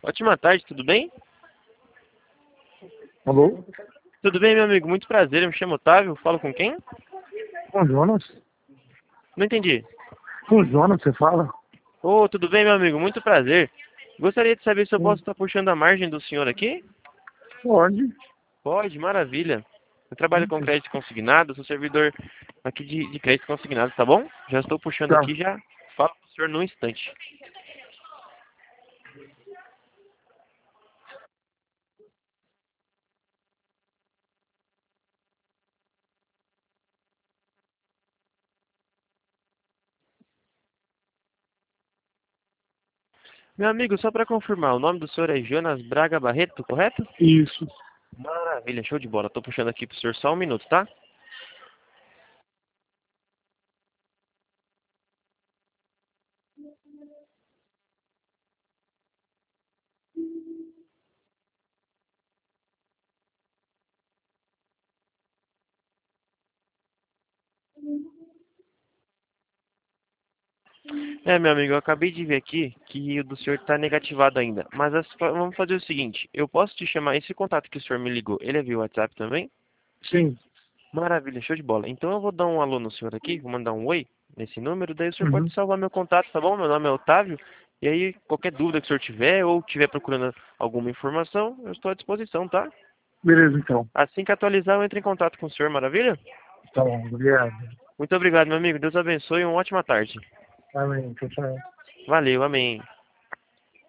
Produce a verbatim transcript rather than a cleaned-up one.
Ótima tarde, tudo bem? Alô? Tudo bem, meu amigo? Muito prazer, eu me chamo Otávio. Falo com quem? Com o Jonas? Não entendi. Com o Jonas, você fala? Ô, tudo bem, meu amigo? Muito prazer. Gostaria de saber se eu Sim. posso estar puxando a margem do senhor aqui? Pode. Pode, maravilha. Eu trabalho com crédito consignado, sou servidor aqui de, de crédito consignado, tá bom? Já estou puxando Tá. aqui, já falo com o senhor num instante. Meu amigo, só para confirmar, o nome do senhor é Jonas Braga Barreto, correto? Isso. Maravilha, show de bola. Estou puxando aqui pro senhor só um minuto, tá? É, meu amigo, eu acabei de ver aqui que o do senhor está negativado ainda. Mas as- vamos fazer o seguinte, eu posso te chamar, esse contato que o senhor me ligou, ele é via WhatsApp também? Sim. Maravilha, show de bola. Então eu vou dar um alô no senhor aqui, vou mandar um oi nesse número, daí o senhor pode Uhum. salvar meu contato, tá bom? Meu nome é Otávio, e aí qualquer dúvida que o senhor tiver ou estiver procurando alguma informação, eu estou à disposição, tá? Beleza, então. Assim que atualizar, eu entro em contato com o senhor, maravilha? Tá bom, obrigado. Muito obrigado, meu amigo. Deus abençoe e uma ótima tarde. Amém. Tchau, tchau. Valeu, amém.